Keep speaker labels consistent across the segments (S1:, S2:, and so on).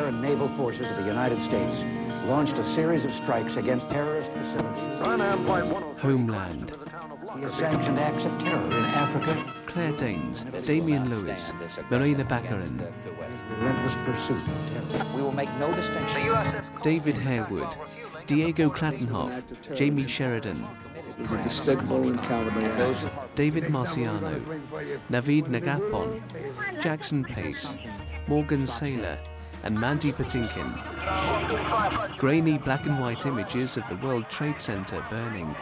S1: air and naval forces of the United States launched a series of strikes against terrorist facilities.
S2: Homeland.
S1: He has sanctioned acts of terror in Africa.
S2: Claire Danes, Damian Lewis, Marina Baccarin.
S1: His relentless pursuit of terror.
S3: We will make no distinction.
S2: David Harewood, Diego Klattenhoff, Jamie Sheridan.
S4: He's a despicable and cowardly ass.
S2: David Marciano, Naveed Nagapon, Jackson Pace, Morgan Saylor, and Mandy Patinkin. Grainy black and white images of the World Trade Center burning.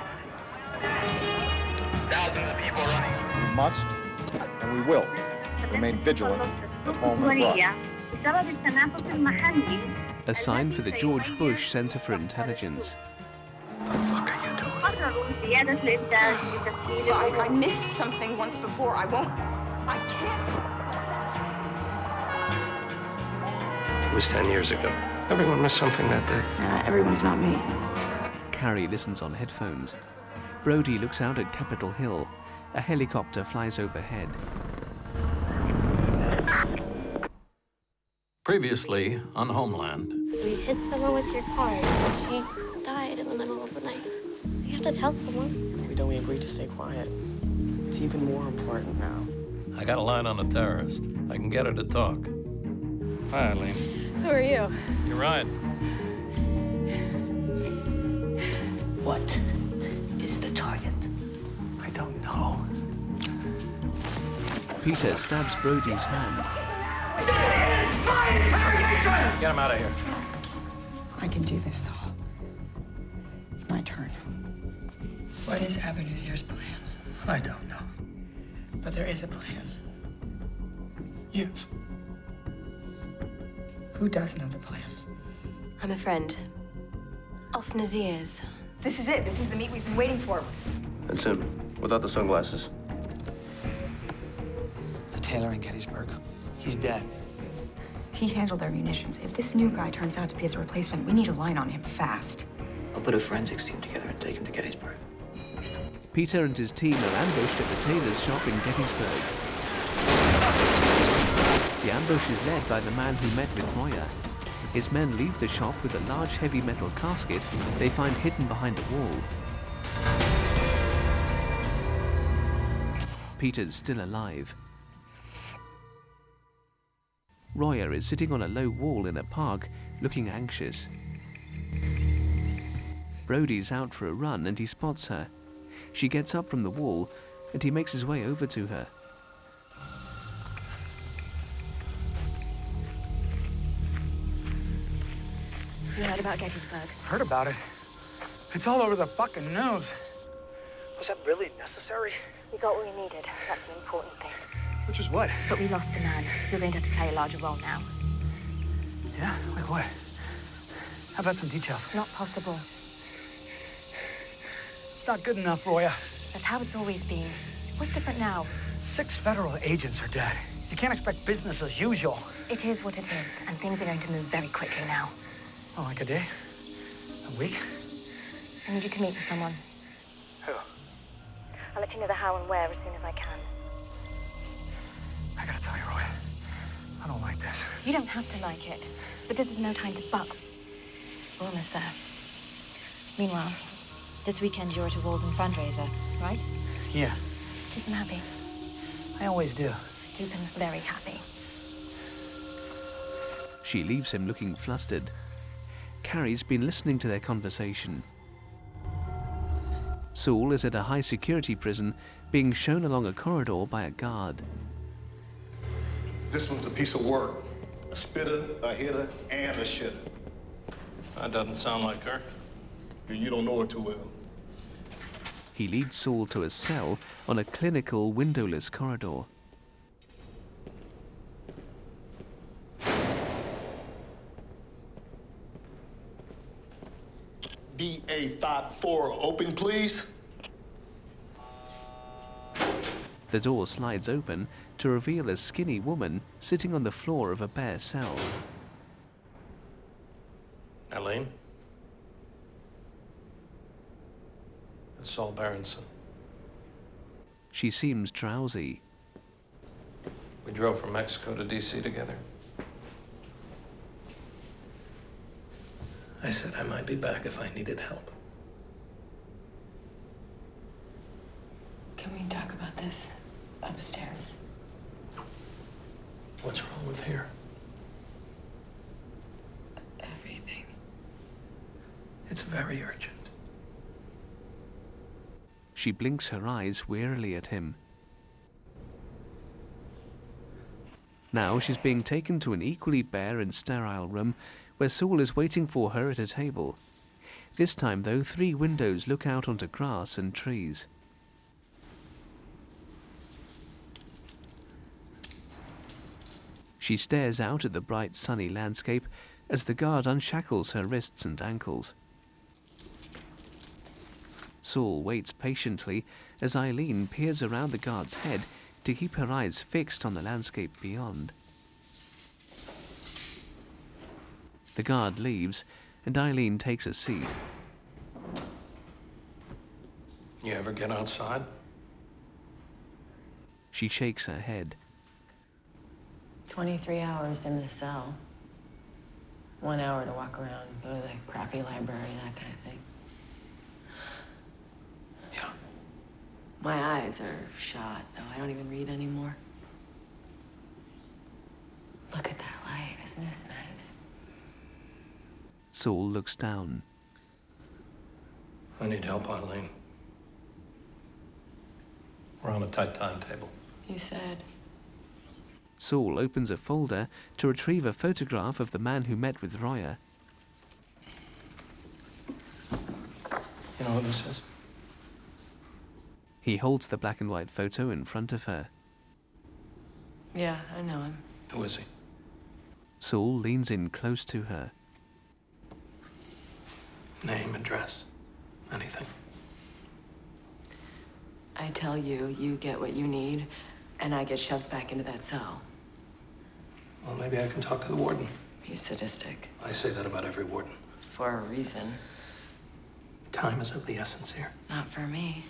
S5: We must, and we will, remain vigilant at home and abroad.
S2: A sign for the George Bush Center for Intelligence.
S6: What the fuck are you doing?
S7: I missed something once before. I can't.
S6: It was 10 years ago. Everyone missed something that day.
S7: Everyone's not me.
S2: Carrie listens on headphones. Brody looks out at Capitol Hill. A helicopter flies overhead.
S8: Previously on Homeland.
S9: We hit someone with your car. She died in the middle of the night. We have to tell someone.
S10: We agreed to stay quiet. It's even more important now.
S8: I got a line on a terrorist. I can get her to talk. Hi, Eileen.
S9: Who are you?
S8: You're right.
S3: What is the target?
S6: I don't know.
S2: Peter stabs Brody's hand.
S8: Get him out of here.
S7: I can do this, Saul. It's my turn. What is Abenuzir's plan?
S6: I don't know.
S7: But there is a plan.
S6: Yes.
S7: Who does know the plan?
S9: I'm a friend. Of Nazir's.
S7: This is it. This is the meet we've been waiting for.
S11: That's him, without the sunglasses.
S12: The tailor in Gettysburg. He's dead.
S7: He handled their munitions. If this new guy turns out to be his replacement, we need a line on him fast.
S12: I'll put a forensics team together and take him to Gettysburg.
S2: Peter and his team are ambushed at the tailor's shop in Gettysburg. The ambush is led by the man who met with Royer. His men leave the shop with a large heavy metal casket they find hidden behind a wall. Peter's still alive. Royer is sitting on a low wall in a park, looking anxious. Brody's out for a run and he spots her. She gets up from the wall and he makes his way over to her.
S7: You heard about Gettysburg?
S13: Heard about it. It's all over the fucking news. Was that really necessary?
S9: We got what we needed. That's the important thing.
S13: Which is what?
S7: But we lost a man. You're going to have to play a larger role now.
S13: Yeah? Like what? How about some details?
S7: Not possible.
S13: It's not good enough, Roya.
S7: That's how it's always been. What's different now?
S13: 6 federal agents are dead. You can't expect business as usual.
S7: It is what it is, and things are going to move very quickly now.
S13: Oh, like a day? A week?
S7: I need you to meet with someone.
S13: Who?
S7: I'll let you know the how and where as soon as I can.
S13: I gotta tell you, Roy, I don't like this.
S7: You don't have to like it, but this is no time to buck. We're almost there. Meanwhile, this weekend you're at a Walden fundraiser, right?
S13: Yeah.
S7: Keep him happy.
S13: I always do.
S7: Keep him very happy.
S2: She leaves him looking flustered. Carrie's been listening to their conversation. Saul is at a high-security prison, being shown along a corridor by a guard.
S14: This one's a piece of work. A spitter, a hitter, and a shitter.
S8: That doesn't sound like her.
S14: You don't know her too well.
S2: He leads Saul to a cell on a clinical, windowless corridor.
S14: BA54, open, please.
S2: The door slides open to reveal a skinny woman sitting on the floor of a bare cell.
S8: Eileen? It's Saul Berenson.
S2: She seems drowsy.
S8: We drove from Mexico to D.C. together.
S6: I said I might be back if I needed help.
S10: Can we talk about this upstairs?
S6: What's wrong with here?
S10: Everything.
S6: It's very urgent.
S2: She blinks her eyes wearily at him. Now she's being taken to an equally bare and sterile room where Saul is waiting for her at a table. This time, though, 3 windows look out onto grass and trees. She stares out at the bright sunny landscape as the guard unshackles her wrists and ankles. Saul waits patiently as Eileen peers around the guard's head to keep her eyes fixed on the landscape beyond. The guard leaves, and Eileen takes a seat.
S6: You ever get outside?
S2: She shakes her head.
S10: 23 hours in the cell. 1 hour to walk around, go to the crappy library, that kind of thing.
S6: Yeah.
S10: My eyes are shot, though. I don't even read anymore. Look at that light, isn't it nice?
S2: Saul looks down.
S6: I need help, Eileen. We're on a tight timetable.
S10: You said.
S2: Saul opens a folder to retrieve a photograph of the man who met with Roya.
S6: You know what this is?
S2: He holds the black and white photo in front of her.
S10: Yeah, I know him.
S6: Who is he?
S2: Saul leans in close to her.
S6: Name, address, anything.
S10: I tell you, you get what you need, and I get shoved back into that cell.
S6: Well, maybe I can talk to the warden.
S10: He's sadistic.
S6: I say that about every warden.
S10: For a reason.
S6: Time is of the essence here.
S10: Not for me.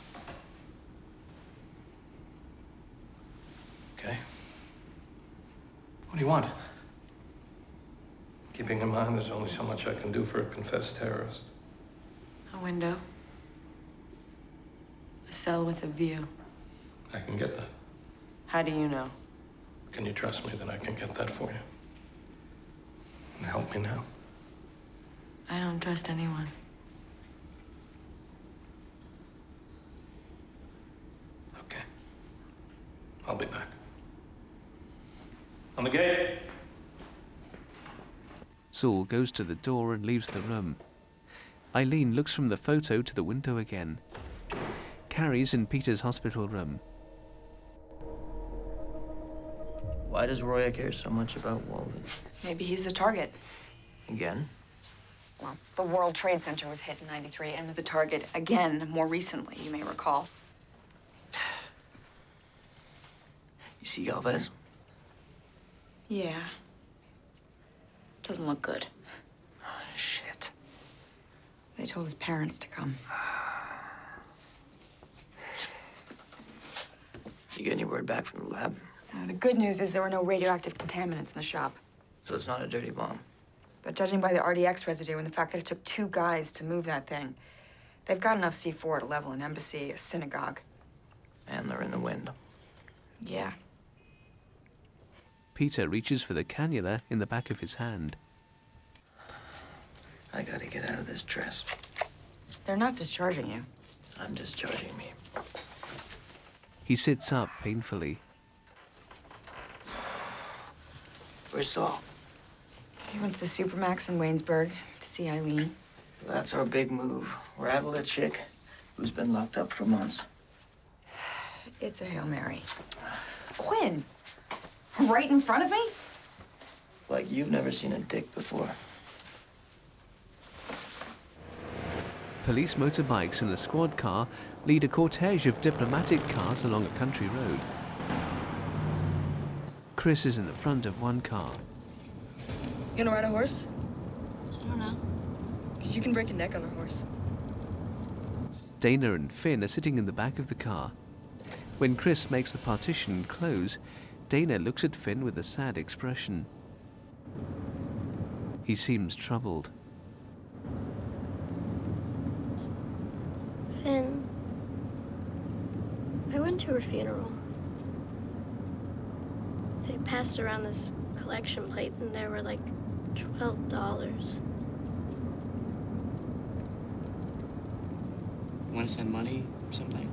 S6: Okay. What do you want? Keeping in mind there's only so much I can do for a confessed terrorist.
S10: A window. A cell with a view.
S6: I can get that.
S10: How do you know?
S6: Can you trust me that I can get that for you? And help me now.
S10: I don't trust anyone.
S6: Okay. I'll be back. On the gate!
S2: Saul goes to the door and leaves the room. Eileen looks from the photo to the window again. Carrie's in Peter's hospital room.
S12: Why does Roya care so much about Walden?
S15: Maybe he's the target.
S12: Again?
S15: Well, the World Trade Center was hit in '93 and was the target again more recently, you may recall.
S12: You see Galvez?
S15: Yeah. Doesn't look good.
S12: Oh, shit.
S15: They told his parents to come.
S12: You get any word back from the lab?
S15: The good news is there were no radioactive contaminants in the shop.
S12: So it's not a dirty bomb?
S15: But judging by the RDX residue and the fact that it took 2 guys to move that thing, they've got enough C4 to level an embassy, a synagogue.
S12: And they're in the wind.
S15: Yeah.
S2: Peter reaches for the cannula in the back of his hand.
S12: I gotta get out of this dress.
S15: They're not discharging you.
S12: I'm discharging me.
S2: He sits up painfully.
S12: Where's Saul?
S15: He went to the Supermax in Waynesburg to see Eileen.
S12: That's our big move. Rattle a chick who's been locked up for months.
S15: It's a Hail Mary. Quinn! Right in front of me?
S12: Like you've never seen a dick before.
S2: Police motorbikes and a squad car lead a cortege of diplomatic cars along a country road. Chris is in the front of one car.
S16: You gonna ride a horse?
S9: I don't know.
S16: Because you can break a neck on a horse.
S2: Dana and Finn are sitting in the back of the car. When Chris makes the partition close, Dana looks at Finn with a sad expression. He seems troubled.
S9: Finn, I went to her funeral. They passed around this collection plate, and there were like $12.
S17: You want to send money or something?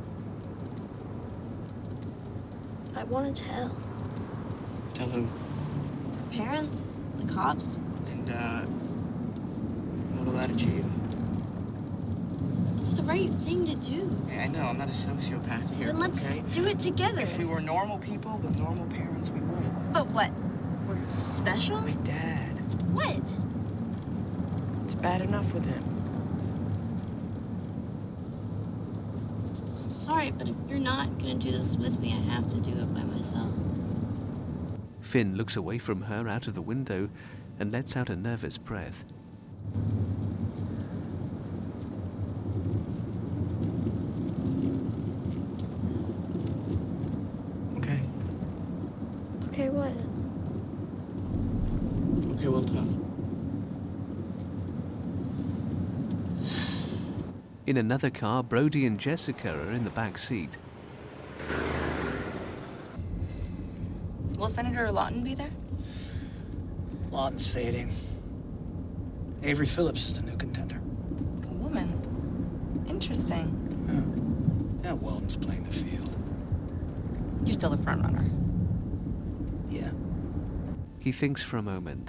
S9: I want to tell.
S17: Tell who?
S9: Her parents, the cops.
S17: And, what'll that achieve?
S9: It's the right thing to do.
S17: Hey, I know, I'm not a sociopath here,
S9: Then let's
S17: okay?
S9: do it together.
S17: If we were normal people with normal parents, we would.
S9: But what? We're special?
S17: My dad.
S9: What?
S17: It's bad enough with him.
S9: Sorry, but if you're not gonna do this with me, I have to do it by myself.
S2: Finn looks away from her out of the window and lets out a nervous breath.
S17: Okay.
S9: Okay, what?
S17: Okay, we'll talk.
S2: In another car, Brody and Jessica are in the back seat.
S18: Will Senator Lawton be there?
S12: Lawton's fading. Avery Phillips is the new contender.
S18: A woman. Interesting.
S12: Yeah, Weldon's playing the field.
S18: You're still the front runner.
S12: Yeah.
S2: He thinks for a moment.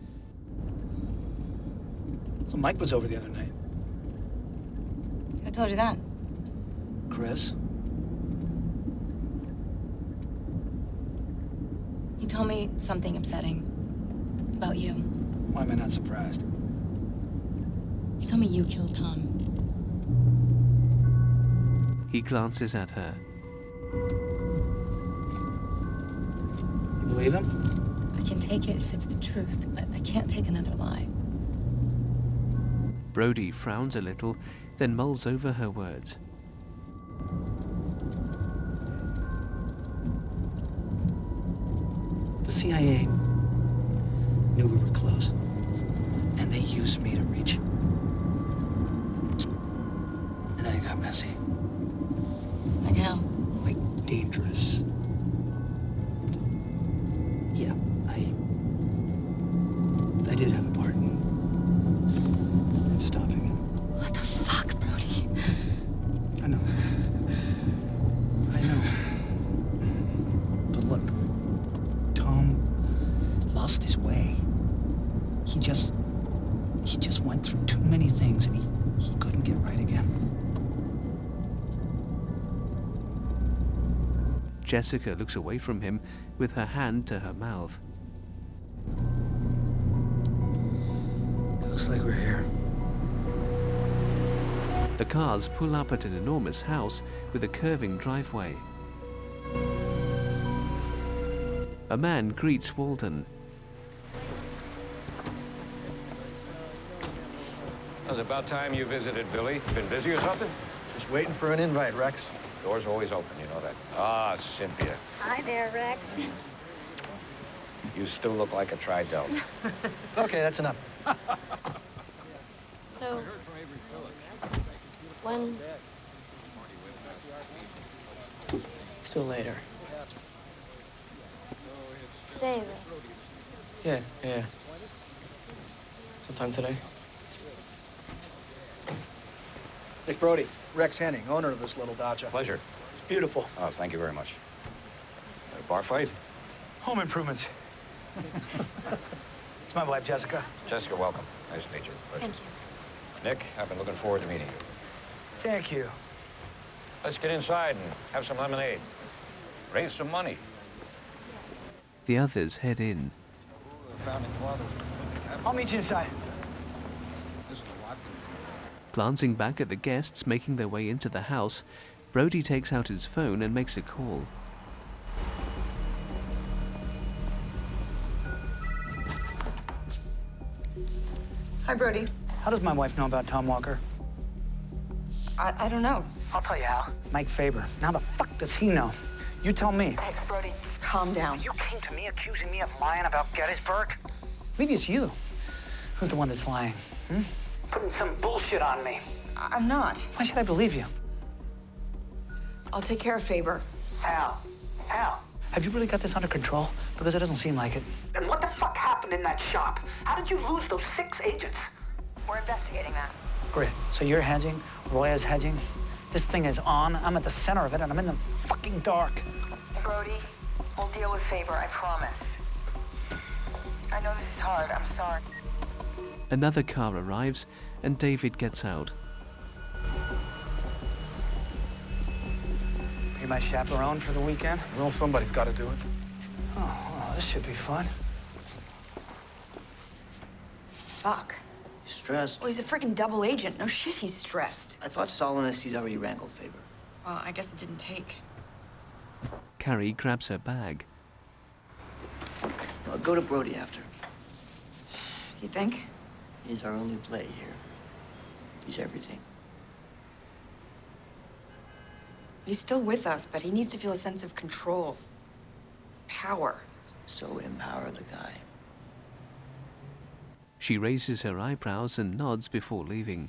S12: So Mike was over the other night.
S18: Who told you that?
S12: Chris?
S18: He told me something upsetting about you.
S12: Why am I not surprised?
S18: He told me you killed Tom.
S2: He glances at her.
S12: You believe him?
S18: I can take it if it's the truth, but I can't take another lie.
S2: Brody frowns a little, then mulls over her words.
S12: The CIA knew we were close, and they used me to reach. And then it got messy.
S18: Like how?
S12: Like dangerous. Yeah, I did have a part in stopping him.
S18: What the fuck, Brody?
S12: I know. But look, Tom lost his way. He just went through too many things, and he couldn't get right again.
S2: Jessica looks away from him with her hand to her mouth.
S12: Looks like we're here.
S2: The cars pull up at an enormous house with a curving driveway. A man greets Walden.
S19: It was about time you visited, Billy. Been busy or something?
S5: Just waiting for an invite, Rex.
S19: Door's always open, you know that. Ah, Cynthia.
S9: Hi there, Rex.
S19: You still look like a tri-delt.
S12: Okay, that's enough.
S9: So, when?
S17: Still later.
S9: Today, Rex.
S17: Yeah. Sometime today.
S5: Nick Brody, Rex Henning, owner of this little dacha.
S19: Pleasure.
S5: It's beautiful.
S19: Oh, thank you very much. A bar fight?
S13: Home improvements. It's my wife, Jessica.
S19: Jessica, welcome. Nice to meet you.
S9: Thank you.
S19: Nick, I've been looking forward to meeting you.
S13: Thank you.
S19: Let's get inside and have some lemonade. Raise some money.
S2: The others head in.
S13: I'll meet you inside.
S2: Glancing back at the guests making their way into the house, Brody takes out his phone and makes a call.
S15: Hi, Brody.
S13: How does my wife know about Tom Walker?
S15: I don't know.
S13: I'll tell you how. Mike Faber. Now the fuck does he know? You tell me.
S15: Hey, Brody, calm down.
S13: You came to me accusing me of lying about Gettysburg? Maybe it's you. Who's the one that's lying? Putting some bullshit on me.
S15: I'm not.
S12: Why should I believe you?
S15: I'll take care of Faber.
S12: Hal. Have you really got this under control? Because it doesn't seem like it.
S20: And what the fuck happened in that shop? How did you lose those 6 agents?
S15: We're investigating that.
S12: Great. So you're hedging, Roy is hedging. This thing is on. I'm at the center of it, and I'm in the fucking dark.
S15: Brody, we'll deal with Faber, I promise. I know this is hard. I'm sorry.
S2: Another car arrives, and David gets out.
S12: You my chaperone for the weekend?
S13: Well, somebody's got to do it.
S12: Oh, well, this should be fun.
S15: Fuck.
S3: Stressed?
S15: Well, he's a freaking double agent. No shit, he's stressed.
S3: I thought Solenesky's already wrangled Faber.
S15: Well, I guess it didn't take.
S2: Carrie grabs her bag.
S3: I'll go to Brody after.
S15: You think?
S3: He's our only play here. He's everything.
S15: He's still with us, but he needs to feel a sense of control. Power.
S3: So empower the guy.
S2: She raises her eyebrows and nods before leaving.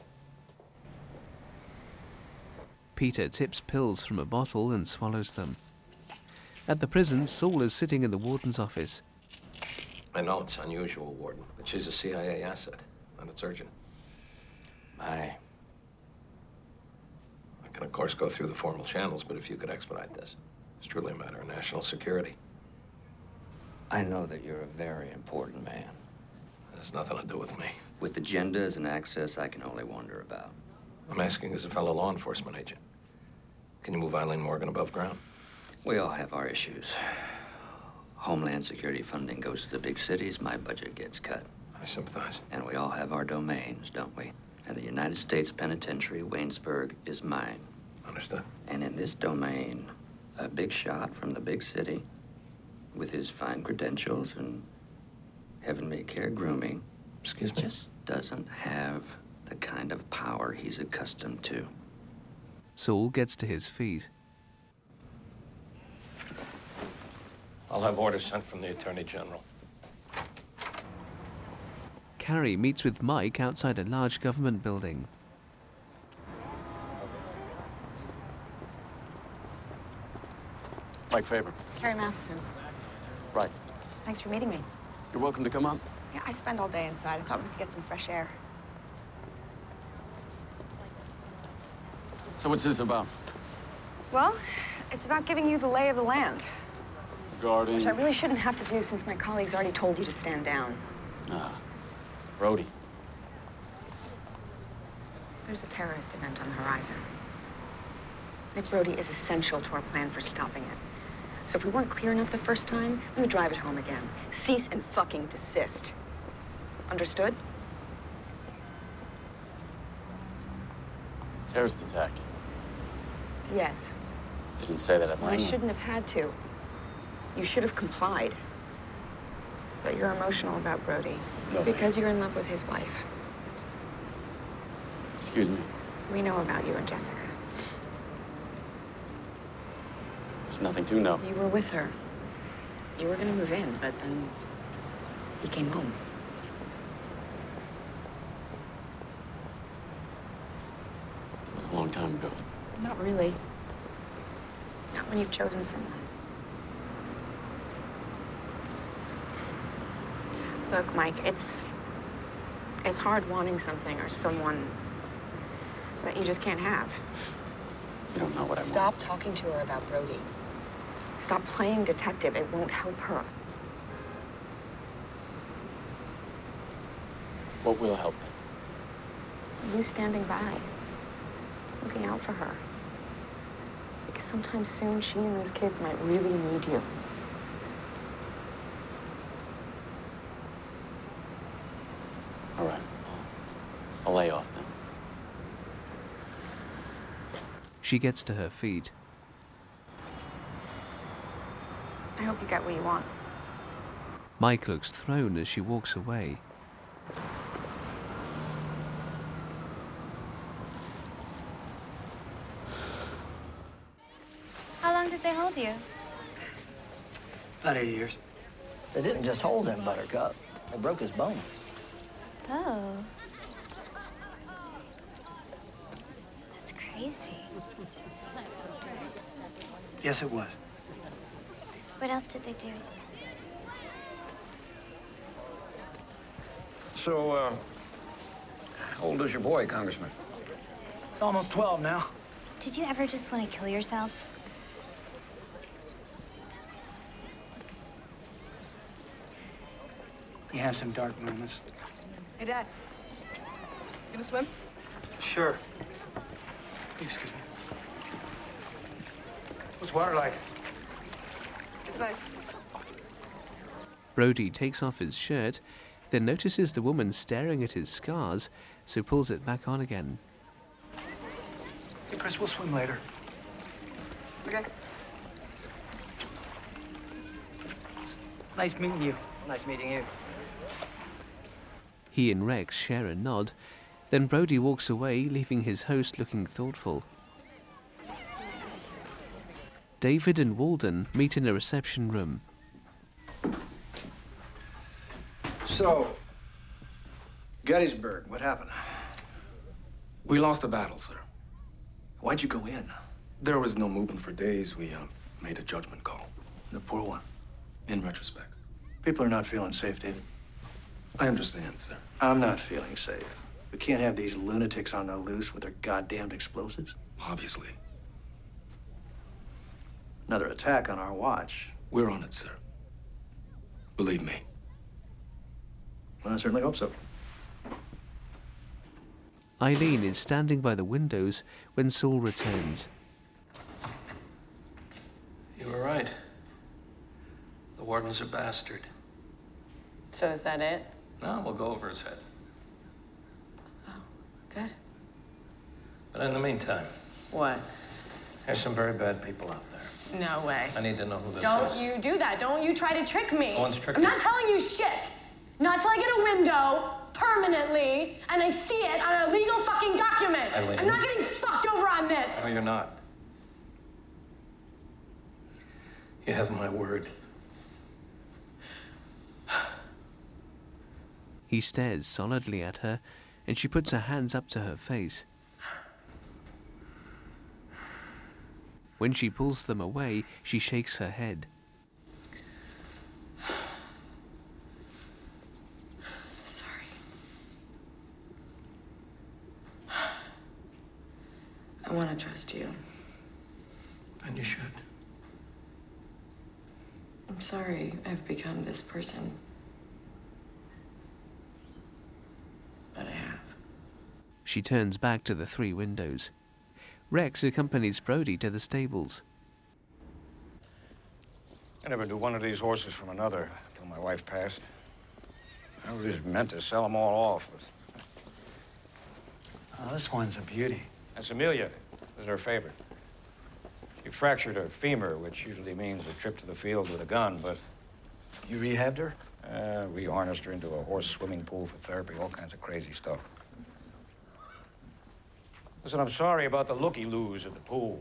S2: Peter tips pills from a bottle and swallows them. At the prison, Saul is sitting in the warden's office.
S6: I know it's unusual, Warden, but she's a CIA asset, and it's urgent. I can, of course, go through the formal channels, but if you could expedite this, it's truly a matter of national security.
S11: I know that you're a very important man.
S6: It has nothing to do with me.
S11: With agendas and access, I can only wonder about.
S6: I'm asking as a fellow law enforcement agent. Can you move Eileen Morgan above ground?
S11: We all have our issues. Homeland Security funding goes to the big cities, my budget gets cut.
S6: I sympathize.
S11: And we all have our domains, don't we? And the United States Penitentiary, Waynesburg, is mine.
S6: Understood.
S11: And in this domain, a big shot from the big city, with his fine credentials and heavenly care grooming,
S6: excuse me,
S11: just doesn't have the kind of power he's accustomed to.
S2: Saul gets to his feet.
S6: I'll have orders sent from the Attorney General.
S2: Carrie meets with Mike outside a large government building.
S21: Mike Faber.
S10: Carrie Matheson.
S21: Right.
S10: Thanks for meeting me.
S21: You're welcome to come up.
S10: Yeah, I spend all day inside. I thought we could get some fresh air.
S21: So what's this about?
S10: Well, it's about giving you the lay of the land.
S21: Regarding?
S10: Which I really shouldn't have to do since my colleagues already told you to stand down.
S21: Brody.
S10: There's a terrorist event on the horizon. Nick Brody is essential to our plan for stopping it. So if we weren't clear enough the first time, let me drive it home again. Cease and fucking desist. Understood?
S21: Terrorist attack.
S10: Yes.
S21: Didn't say that at
S10: Well, I shouldn't have had to. You should have complied. But you're emotional about Brody.
S21: No.
S10: Because you're in love with his wife.
S21: Excuse me.
S10: We know about you and Jessica.
S21: There's nothing to know.
S10: You were with her. You were gonna move in, but then he came home.
S21: It was a long time ago.
S10: Not really. Not when you've chosen someone. Look, Mike, it's hard wanting something or someone that you just can't have.
S21: You don't know what I want.
S10: Stop talking to her about Brody. Stop playing detective. It won't help her.
S21: What will help then?
S10: You standing by, looking out for her. Because sometime soon, she and those kids might really need you.
S21: All right. I'll lay off then.
S2: She gets to her feet.
S10: I hope you get what you want.
S2: Mike looks thrown as she walks away.
S7: How long did they hold you?
S12: About 8 years.
S3: They didn't just hold him, Buttercup. They broke his bones.
S7: Oh. crazy.
S12: Yes, it was.
S7: What else did they do?
S19: So, how old is your boy, Congressman?
S12: It's almost 12 now.
S7: Did you ever just want to kill yourself?
S12: You have some dark moments.
S16: Hey, Dad. Gonna swim?
S12: Sure.
S13: Excuse me. What's water like?
S16: It's nice.
S2: Brody takes off his shirt, then notices the woman staring at his scars, so pulls it back on again.
S12: Hey, Chris, we'll swim later.
S16: Okay.
S12: Nice meeting you.
S17: Nice meeting you.
S2: He and Rex share a nod, then Brody walks away, leaving his host looking thoughtful. David and Walden meet in a reception room.
S1: So, Gettysburg, what happened?
S21: We lost the battle, sir.
S1: Why'd you go in?
S21: There was no movement for days. We made a judgment call.
S1: The poor one.
S21: In retrospect.
S1: People are not feeling safe, David.
S21: I understand, sir.
S1: I'm not feeling safe. We can't have these lunatics on the loose with their goddamned explosives.
S21: Obviously.
S1: Another attack on our watch.
S21: We're on it, sir. Believe me.
S1: Well, I certainly hope so.
S2: Eileen is standing by the windows when Saul returns.
S6: You were right. The warden's a bastard.
S17: So is that it?
S6: No, we'll go over his head.
S17: Good.
S6: But in the meantime,
S17: What?
S6: there's some very bad people out there.
S17: No way.
S6: I need to know who this is.
S17: Don't you do that. Don't you try to trick me.
S6: No one's tricking
S17: I'm not telling you shit. Not till I get a window permanently and I see it on a legal fucking document.
S6: Eileen.
S17: I'm not getting fucked over on this.
S6: No, you're not. You have my word.
S2: He stares solidly at her, and she puts her hands up to her face. When she pulls them away, she shakes her head.
S17: Sorry. I want to trust you.
S6: And you should.
S17: I'm sorry I've become this person. But I have.
S2: She turns back to the three windows. Rex accompanies Brody to the stables.
S19: I never knew one of these horses from another until my wife passed. I was meant to sell them all off.
S12: Oh, this one's a beauty.
S19: That's Amelia. This is her favorite. She fractured her femur, which usually means a trip to the field with a gun, but...
S12: You rehabbed her?
S19: We harnessed her into a horse swimming pool for therapy, all kinds of crazy stuff. Listen, I'm sorry about the looky-loos at the pool.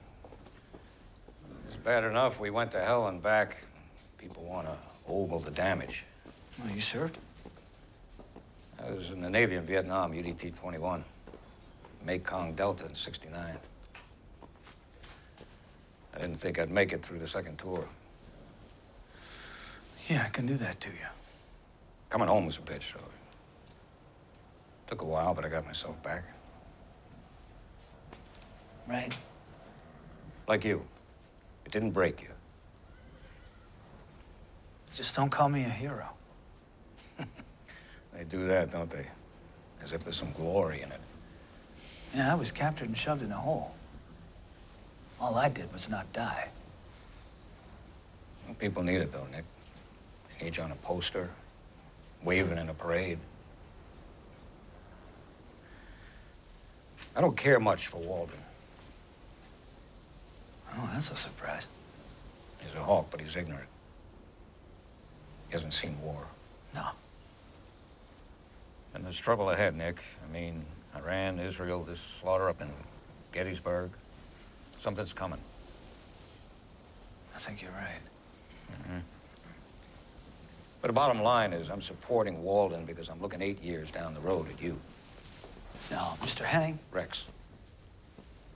S19: It's bad enough we went to hell and back. People want to ogle the damage.
S12: Well, you served?
S19: I was in the Navy in Vietnam, UDT-21. Mekong Delta in '69. I didn't think I'd make it through the second tour.
S12: Yeah, I can do that to you.
S19: Coming home was a bitch, so it took a while, but I got myself back.
S12: Right.
S19: Like you. It didn't break you.
S12: Just don't call me a hero.
S19: They do that, don't they? As if there's some glory in it.
S12: Yeah, I was captured and shoved in a hole. All I did was not die.
S19: Well, people need it, though, Nick. They need you on a poster, waving in a parade. I don't care much for Walden.
S12: Oh, that's a surprise.
S19: He's a hawk, but he's ignorant. He hasn't seen war.
S12: No.
S19: And there's trouble ahead, Nick. I mean, Iran, Israel, this slaughter up in Gettysburg. Something's coming.
S12: I think you're right.
S19: Mm-hmm. But the bottom line is I'm supporting Walden because I'm looking 8 years down the road at you.
S12: No, Mr. Henning.
S19: Rex.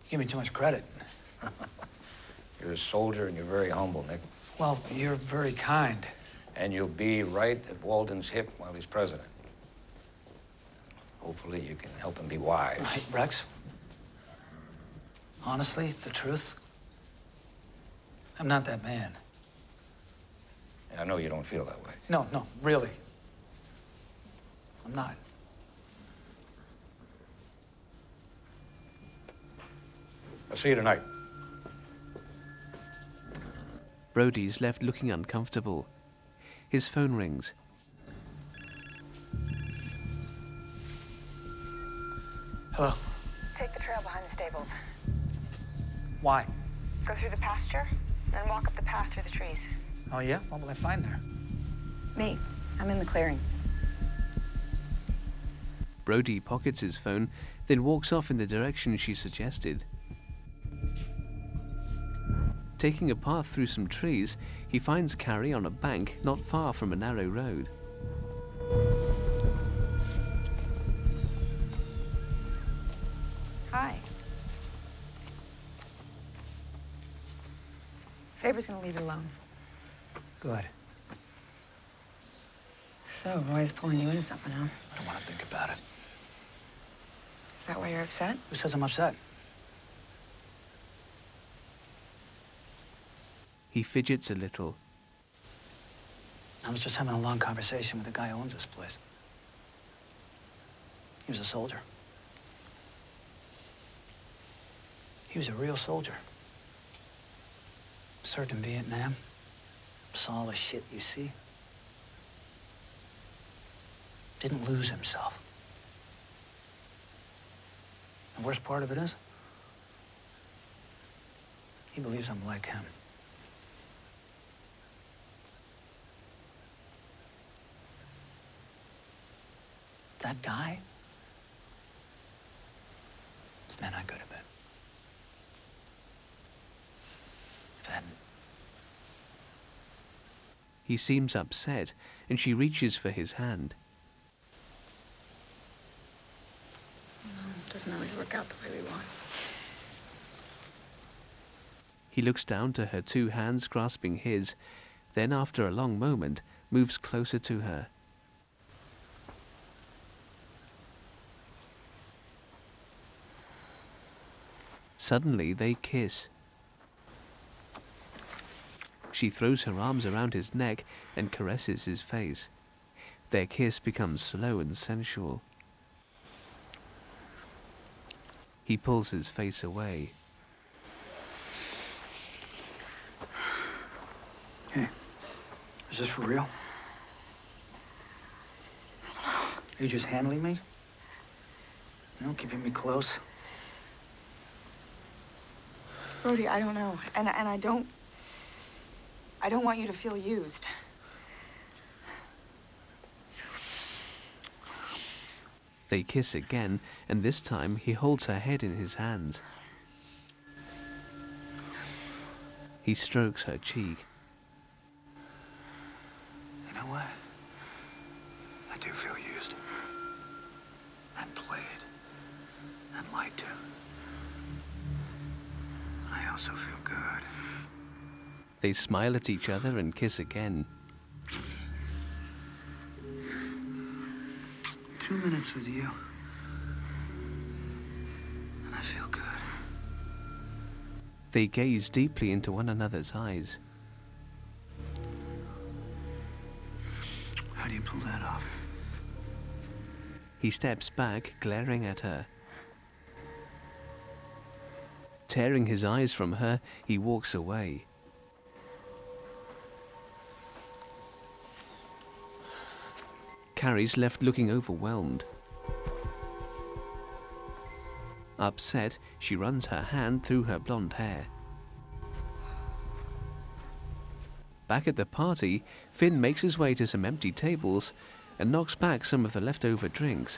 S12: give me too much credit.
S19: You're a soldier and you're very humble, Nick.
S12: Well, you're very kind.
S19: And you'll be right at Walden's hip while he's president. Hopefully you can help him be wise.
S12: Hey, Rex. Honestly, the truth, I'm not that man.
S19: I know you don't feel that way.
S12: No, really. I'm not.
S19: I'll see you tonight.
S2: Brody's left looking uncomfortable. His phone rings.
S12: Hello?
S15: Take the trail behind the stables.
S12: Why?
S15: Go through the pasture, then walk up the path through the trees.
S12: Oh, yeah? What will I find there?
S15: Me. I'm in the clearing.
S2: Brody pockets his phone, then walks off in the direction she suggested. Taking a path through some trees, he finds Carrie on a bank not far from a narrow road.
S15: Hi. Faber's gonna leave you alone.
S12: Good.
S15: So, Roy's pulling you into something, huh?
S12: I don't want to think about it.
S15: Is that why you're upset?
S12: Who says I'm upset?
S2: He fidgets a little.
S12: I was just having a long conversation with the guy who owns this place. He was a soldier. He was a real soldier. Served in Vietnam. Saw all the shit you see. Didn't lose himself. The worst part of it is, he believes I'm like him. That guy is not good at it. If I hadn't.
S2: He seems upset, and she reaches for his hand.
S15: Doesn't always work out the way we want.
S2: He looks down to her two hands grasping his, then after a long moment, moves closer to her. Suddenly, they kiss. She throws her arms around his neck and caresses his face. Their kiss becomes slow and sensual. He pulls his face away.
S12: Hey, is this for real? Are you just handling me? You know, keeping me close?
S15: Brody, I don't know. And I don't want you to feel used.
S2: They kiss again, and this time he holds her head in his hands. He strokes her cheek.
S12: You know what? I do feel used. And played. And lied to. I also feel good.
S2: They smile at each other and kiss again.
S12: 2 minutes with you. And I feel good.
S2: They gaze deeply into one another's eyes.
S12: How do you pull that off?
S2: He steps back, glaring at her. Tearing his eyes from her, he walks away. Carrie's left looking overwhelmed. Upset, she runs her hand through her blonde hair. Back at the party, Finn makes his way to some empty tables and knocks back some of the leftover drinks.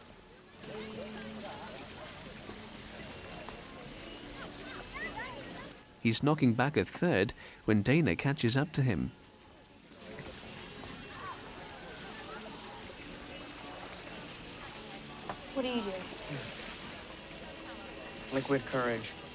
S2: He's knocking back a third when Dana catches up to him.
S18: What are you doing?
S3: Liquid courage.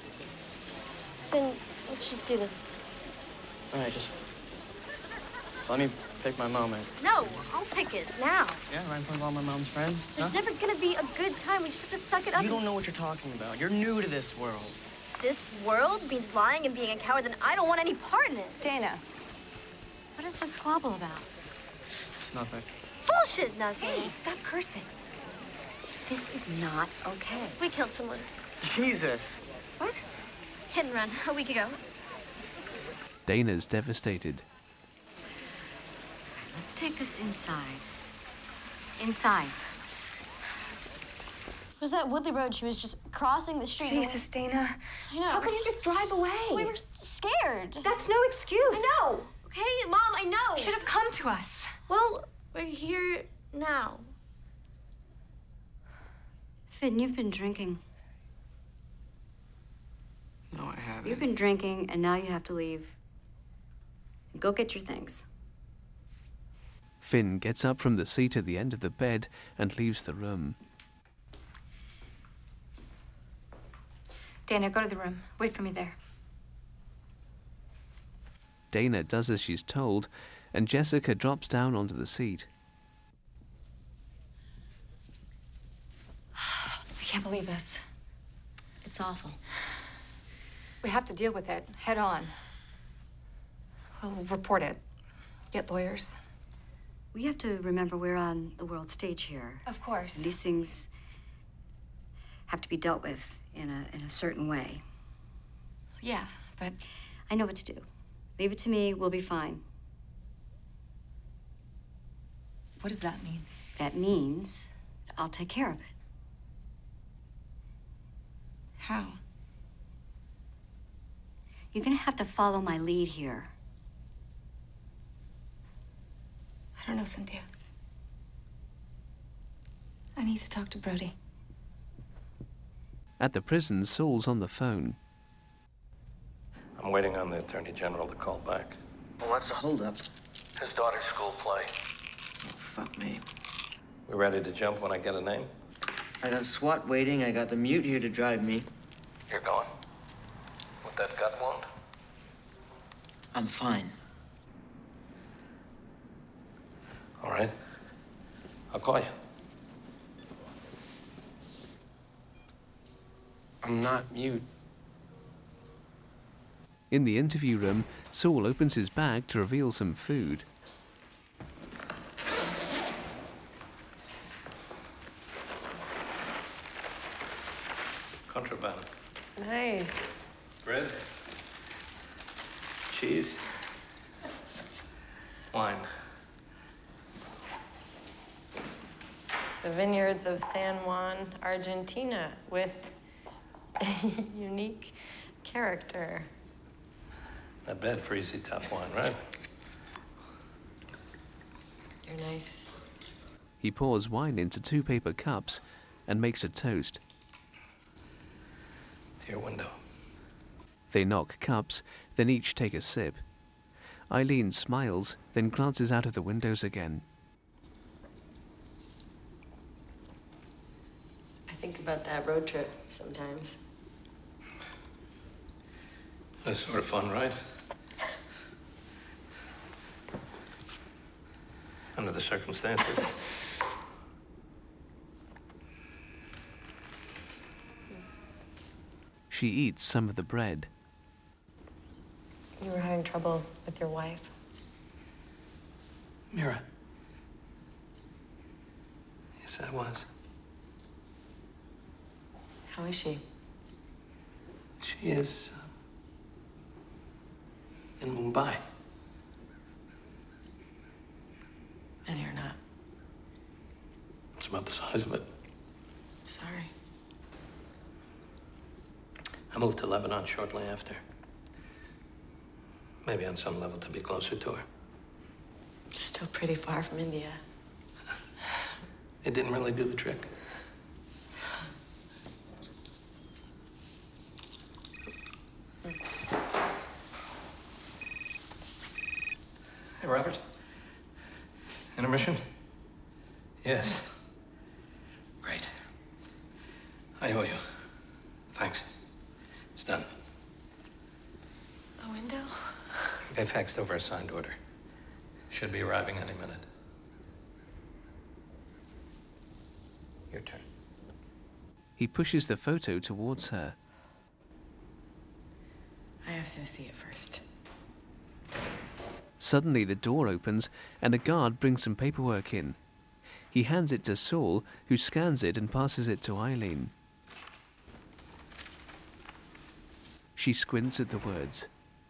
S9: Then let's just do this.
S3: All right, just let me pick my moment.
S9: No, I'll pick it now.
S3: Yeah, right in front of all my mom's friends.
S9: There's never gonna be a good time. We just have to suck it up.
S3: You don't know what you're talking about. You're new to this world.
S9: This world means lying and being a coward, and I don't want any part in it.
S7: Dana, what is this squabble about?
S3: It's nothing.
S9: Bullshit, nothing.
S15: Hey, stop cursing. This is not okay.
S9: We killed someone.
S3: Jesus.
S15: What?
S9: Hit and run a week ago.
S2: Dana's devastated.
S7: Let's take this inside. Inside.
S17: It was that Woodley Road. She was just crossing the street.
S15: Jesus, Dana.
S17: I know.
S15: How could you just drive away?
S17: We were scared.
S15: That's no excuse.
S17: I know. Okay, Mom, I know.
S15: You should have come to us.
S17: Well, we're here now.
S7: Finn, you've been drinking.
S3: No, I haven't.
S7: You've been drinking, and now you have to leave. Go get your things.
S2: Finn gets up from the seat at the end of the bed and leaves the room.
S15: Dana, go to the room. Wait for me there.
S2: Dana does as she's told, and Jessica drops down onto the seat.
S15: I can't believe this.
S7: It's awful.
S15: We have to deal with it head on. We'll report it. Get lawyers.
S7: We have to remember we're on the world stage here.
S15: Of course.
S7: These things have to be dealt with in a certain way.
S15: Yeah, but
S7: I know what to do. Leave it to me, we'll be fine.
S15: what does that mean?
S7: That means I'll take care of it.
S15: How?
S7: You're gonna have to follow my lead here.
S15: I don't know, Cynthia. I need to talk to Brody.
S2: At the prison, Saul's on the phone.
S6: I'm waiting on the Attorney General to call back.
S3: Well, what's the holdup?
S6: His daughter's school play.
S3: Fuck me.
S6: We ready to jump when I get a name?
S3: I got SWAT waiting. I got the mute here to drive me.
S6: You're going? With that gut wound?
S3: I'm fine.
S6: All right. I'll call you.
S4: I'm not mute.
S2: In the interview room, Saul opens his bag to reveal some food.
S6: Contraband.
S22: Nice.
S6: Bread. Cheese. Wine.
S22: The vineyards of San Juan, Argentina, with a unique character.
S6: Not bad for easy top wine, right?
S22: You're nice.
S2: He pours wine into 2 paper cups and makes a toast.
S6: To your window.
S2: They knock cups, then each take a sip. Eileen smiles, then glances out of the windows again.
S22: I think about that road trip sometimes.
S6: That's sort of fun, right? Under the circumstances.
S2: She eats some of the bread.
S22: You were having trouble with your wife?
S6: Mira. Yes, I was.
S22: How is she?
S6: She is in Mumbai.
S22: And you're not.
S6: It's about the size of it.
S22: Sorry.
S6: I moved to Lebanon shortly after. Maybe on some level to be closer to her.
S22: Still pretty far from India.
S6: It didn't really do the trick. Hey, Robert. Intermission? Yes. Great. I owe you. Thanks. It's done.
S22: window?
S6: They faxed over a signed order. Should be arriving any minute. Your turn.
S2: He pushes the photo towards her.
S22: I have to see it first.
S2: Suddenly the door opens and a guard brings some paperwork in. He hands it to Saul, who scans it and passes it to Eileen. She squints at the words.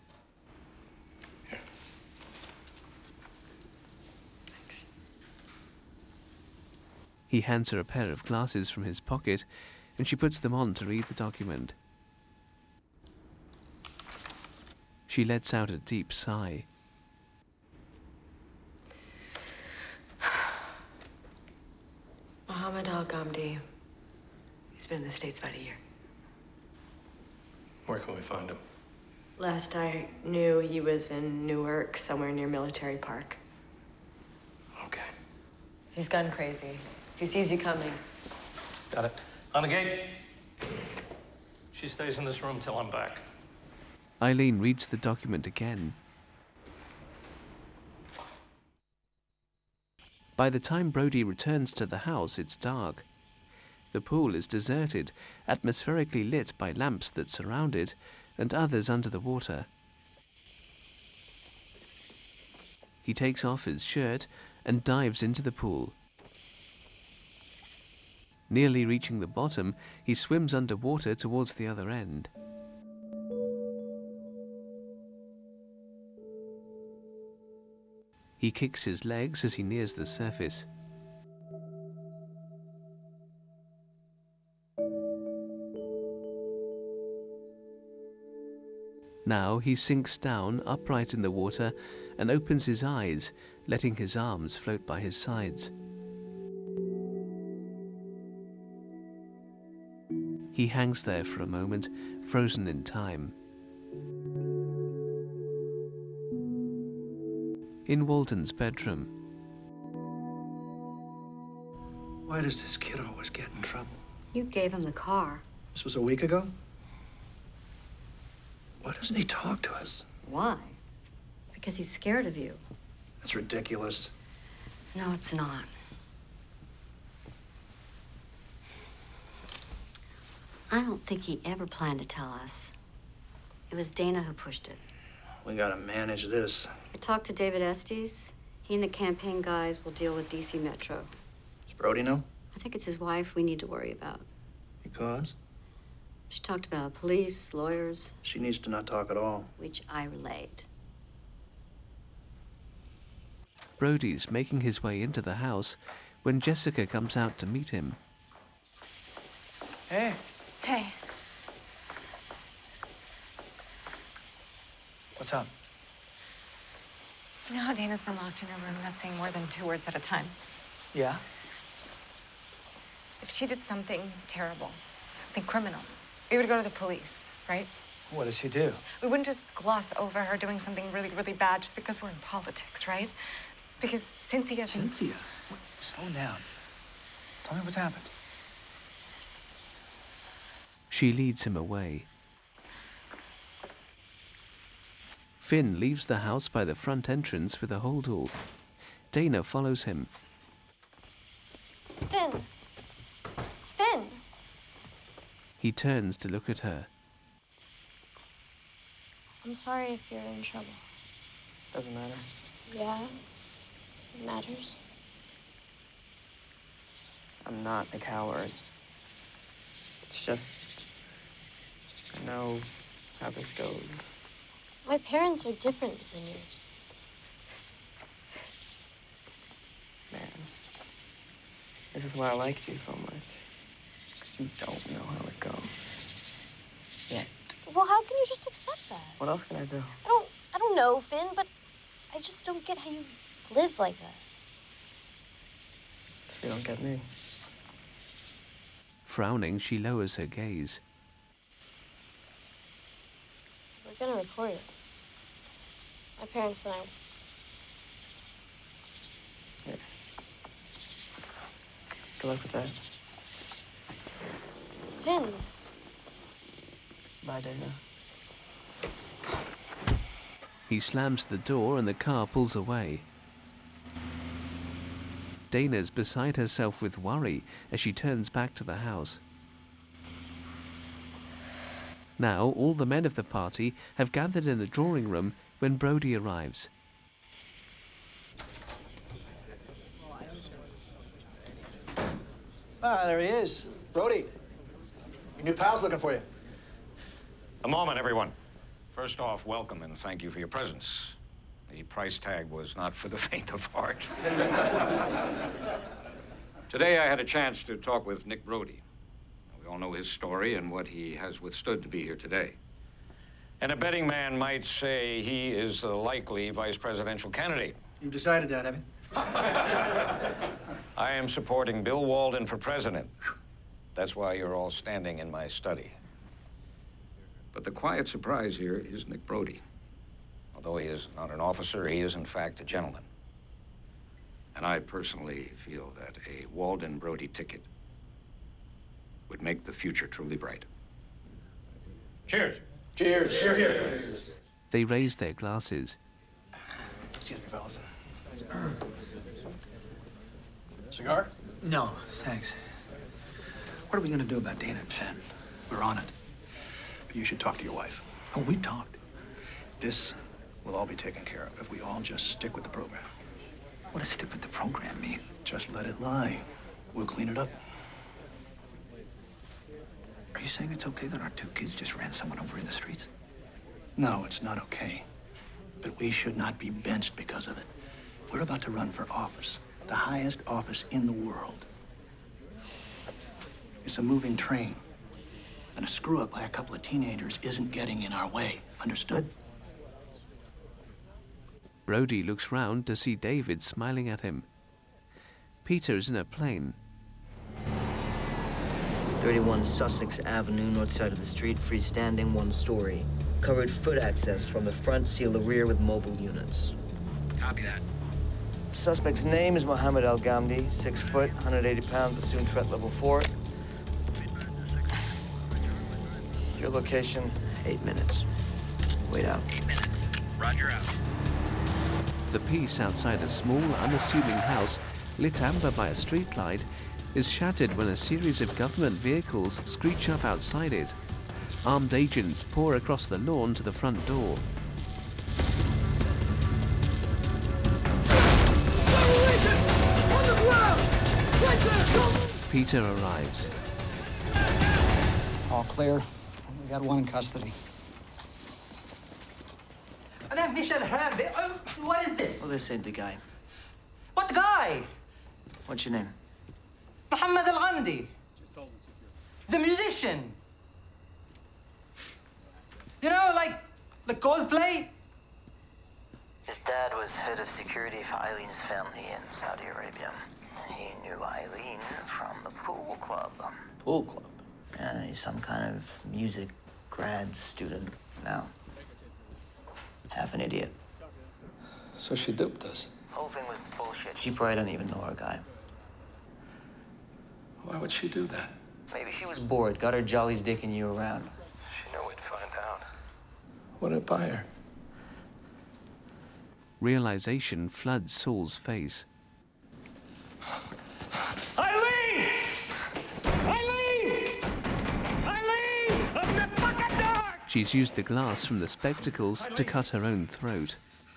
S22: Thanks.
S2: He hands her a pair of glasses from his pocket, and she puts them on to read the document. She lets out a deep sigh.
S22: Mohammed Al-Ghamdi. He's been in the States about a year.
S6: Where can we find him?
S22: Last I knew, he was in Newark, somewhere near Military Park.
S6: Okay.
S22: He's gone crazy. If he sees you coming.
S6: Got it. On the gate. She stays in this room till I'm back.
S2: Eileen reads the document again. By the time Brody returns to the house, it's dark. The pool is deserted, atmospherically lit by lamps that surround it, and others under the water. He takes off his shirt and dives into the pool. Nearly reaching the bottom, he swims underwater towards the other end. He kicks his legs as he nears the surface. Now he sinks down upright in the water and opens his eyes, letting his arms float by his sides. He hangs there for a moment, frozen in time. In Walden's bedroom.
S1: Why does this kid always get in trouble?
S10: You gave him the car.
S1: This was a week ago? Why doesn't he talk to us?
S10: Why? Because he's scared of you.
S1: That's ridiculous.
S10: No, it's not. I don't think he ever planned to tell us. It was Dana who pushed it.
S1: We gotta manage this.
S10: I talked to David Estes. He and the campaign guys will deal with DC Metro.
S1: Does Brody know?
S10: I think it's his wife we need to worry about.
S1: Because?
S10: She talked about police, lawyers.
S1: She needs to not talk at all.
S10: Which I relayed.
S2: Brody's making his way into the house when Jessica comes out to meet him.
S15: Hey.
S7: Hey.
S15: What's up?
S7: You know how Dana's been locked in her room, not saying more than 2 words at a time?
S15: Yeah?
S7: If she did something terrible, something criminal, we would go to the police, right?
S15: What does she do?
S7: We wouldn't just gloss over her doing something really, really bad just because we're in politics, right? Because Cynthia...
S15: Cynthia? Slow down. Tell me what's happened.
S2: She leads him away. Finn leaves the house by the front entrance with a holdall. Dana follows him.
S17: Finn! Finn!
S2: He turns to look at her.
S17: I'm sorry if you're in trouble.
S3: Doesn't matter.
S17: Yeah, it matters.
S3: I'm not a coward. It's just, I know how this goes.
S17: My parents are different than yours.
S3: Man, this is why I liked you so much. Because you don't know how it goes. Yet.
S17: Well, how can you just accept that?
S3: What else can I do?
S17: I don't know, Finn, but I just don't get how you live like that.
S3: So you don't get me.
S2: Frowning, she lowers her gaze.
S17: We're gonna record it. My parents and I.
S3: Yeah. Good luck with that.
S17: Finn.
S3: Bye, Dana.
S2: He slams the door and the car pulls away. Dana's beside herself with worry as she turns back to the house. Now all the men of the party have gathered in the drawing room when Brody arrives.
S1: Ah, there he is. Brody, your new pal's looking for you.
S19: A moment, everyone. First off, welcome and thank you for your presence. The price tag was not for the faint of heart. Today I had a chance to talk with Nick Brody. We all know his story and what he has withstood to be here today. And a betting man might say he is the likely vice presidential candidate.
S1: You've decided that, have you?
S19: I am supporting Bill Walden for president. That's why you're all standing in my study. But the quiet surprise here is Nick Brody. Although he is not an officer, he is in fact a gentleman. And I personally feel that a Walden-Brody ticket would make the future truly bright. Cheers.
S1: Cheers.
S19: Cheers.
S2: They raise their glasses.
S1: Excuse me, fellas. Cigar?
S12: No, thanks. What are we gonna do about Dana and Finn?
S1: We're on it. But you should talk to your wife.
S12: Oh, we talked.
S1: This will all be taken care of if we all just stick with the program.
S12: What does stick with the program mean?
S1: Just let it lie. We'll clean it up.
S12: Are you saying it's okay that our two kids just ran someone over in the streets?
S1: No, it's not okay. But we should not be benched because of it. We're about to run for office, the highest office in the world. It's a moving train. And a screw-up by a couple of teenagers isn't getting in our way. Understood?
S2: Brody looks round to see David smiling at him. Peter's in a plane.
S4: 31 Sussex Avenue, north side of the street, freestanding, one story. Covered foot access from the front, seal the rear with mobile units.
S19: Copy that.
S4: Suspect's name is Mohammed Al Ghamdi, 6 foot, 180 pounds, assumed threat level 4. Your location, 8 minutes. Wait out.
S19: 8 minutes. Roger out.
S2: The peace outside a small, unassuming house, lit amber by a street light, is shattered when a series of government vehicles screech up outside it. Armed agents pour across the lawn to the front door. Peter arrives.
S12: All clear. We got one in custody.
S20: I'm Michel Herbe. What is this?
S4: Well, this ain't the guy.
S20: What guy?
S4: What's your name?
S20: Mohammed Al Ghamdi. The musician. You know, like Coldplay?
S4: His dad was head of security for Eileen's family in Saudi Arabia. He knew Eileen from the pool club.
S1: Pool club?
S4: He's some kind of music grad student now. Half an idiot.
S6: So she duped us.
S4: Whole thing was bullshit. She probably doesn't even know our guy.
S6: Why would she do that?
S4: Maybe she was bored, got her jollies dicking you around.
S6: She knew we'd find out. What did it buy her?
S2: Realization floods Saul's face.
S13: Eileen! Eileen! Eileen! Open the fucking door!
S2: She's used the glass from the spectacles to cut her own throat.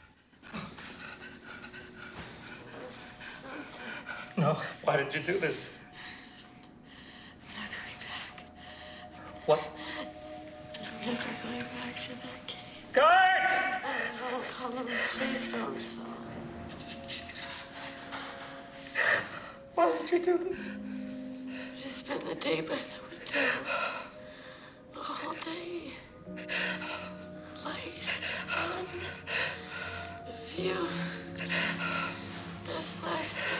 S13: No, why did you do this?
S17: I'm not going back.
S13: What?
S17: I'm never going back to that game.
S13: Guards!
S17: Don't call him. Please don't, Saul.
S13: Why did you do this?
S17: Just spend the day by the window. The whole day. Light, sun, the view. Best last day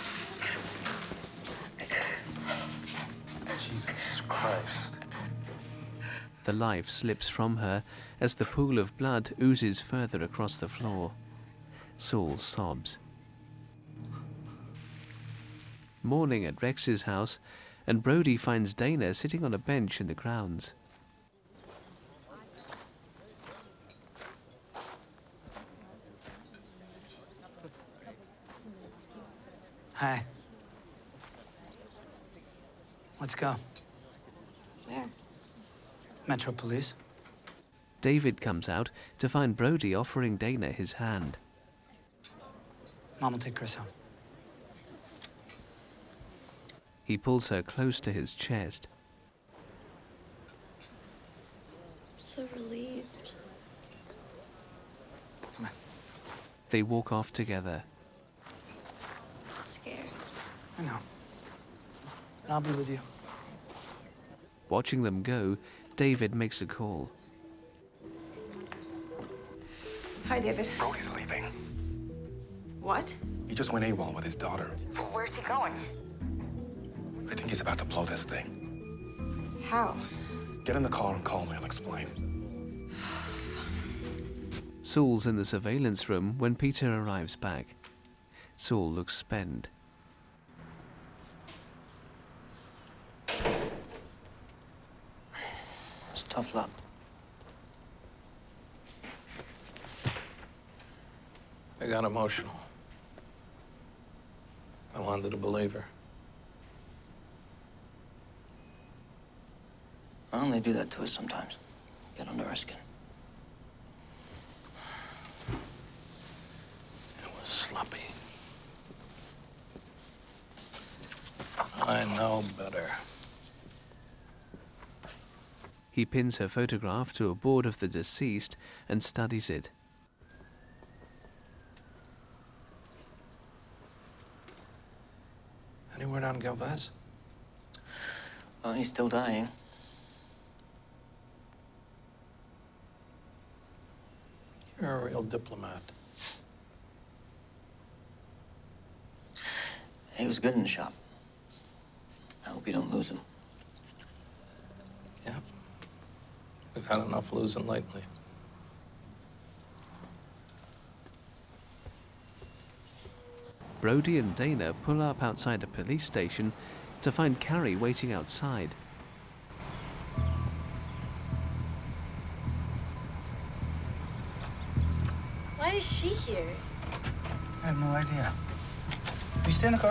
S1: Jesus Christ.
S2: The life slips from her as the pool of blood oozes further across the floor. Saul sobs. Morning at Rex's house, and Brody finds Dana sitting on a bench in the grounds.
S12: Hi. Let's go.
S9: Where?
S12: Metro Police.
S2: David comes out to find Brody offering Dana his hand.
S12: Mom will take Chris home.
S2: He pulls her close to his chest.
S9: So relieved.
S12: Come on.
S2: They walk off together.
S9: Scared.
S12: I know. And I'll be with you.
S2: Watching them go, David makes a call.
S15: Hi, David.
S8: Brody's leaving.
S15: What?
S8: He just went AWOL with his daughter.
S15: Where's he going?
S8: I think he's about to blow this thing.
S15: How?
S8: Get in the car and call me. I'll explain.
S2: Saul's in the surveillance room when Peter arrives back. Saul looks spent.
S1: It's tough luck.
S6: I got emotional. I wanted to believe her.
S1: Well, they do that to us sometimes. Get under our skin.
S6: It was sloppy. I know better.
S2: He pins her photograph to a board of the deceased and studies it.
S6: Any word on Galvez?
S1: Well, he's still dying.
S6: You're a real diplomat.
S1: He was good in the shop. I hope you don't lose him.
S6: Yeah. We've had enough losing lately.
S2: Brody and Dana pull up outside a police station to find Carrie waiting outside.
S9: Why is she here?
S12: I have no idea. You stay in the car?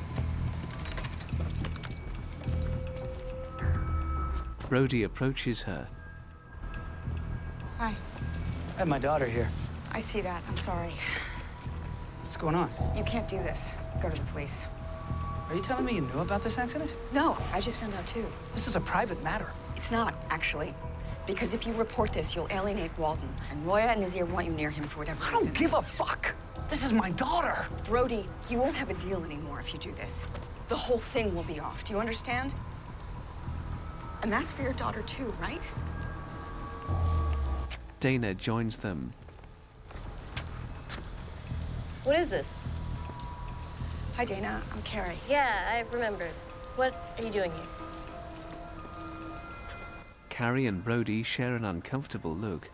S2: Brody approaches her.
S15: Hi.
S12: I have my daughter here.
S15: I see that. I'm sorry.
S12: What's going on?
S15: You can't do this. Go to the police.
S12: Are you telling me you knew about this accident?
S15: No, I just found out too.
S12: This is a private matter.
S15: It's not, actually. Because if you report this, you'll alienate Walden. And Roya and Nazir want you near him for whatever reason.
S12: I don't give a fuck. This is my daughter.
S15: Brody, you won't have a deal anymore if you do this. The whole thing will be off. Do you understand? And that's for your daughter too, right?
S2: Dana joins them.
S9: What is this?
S15: Hi, Dana. I'm Carrie.
S9: Yeah, I remember. What are you doing here?
S2: Carrie and Brody share an uncomfortable look.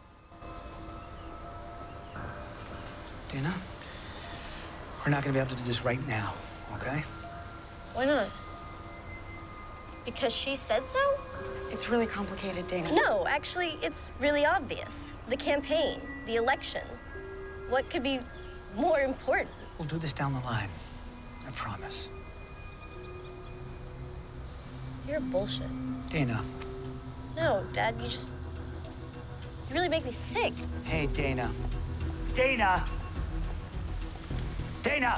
S12: Dana, we're not gonna be able to do this right now, okay?
S9: Why not? Because she said so?
S15: It's really complicated, Dana.
S9: No, actually, it's really obvious. The campaign, the election. What could be more important?
S12: We'll do this down the line. I promise.
S9: You're bullshit.
S12: Dana.
S9: No, Dad, you really make me sick.
S12: Hey, Dana. Dana! Dana!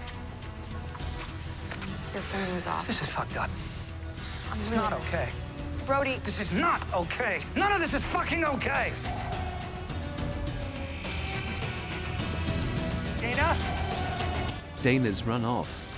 S15: Your phone was off.
S12: This is fucked up. It's
S15: really
S12: not okay.
S15: Brody.
S12: This is not okay. None of this is fucking okay. Dana?
S2: Dana's run off.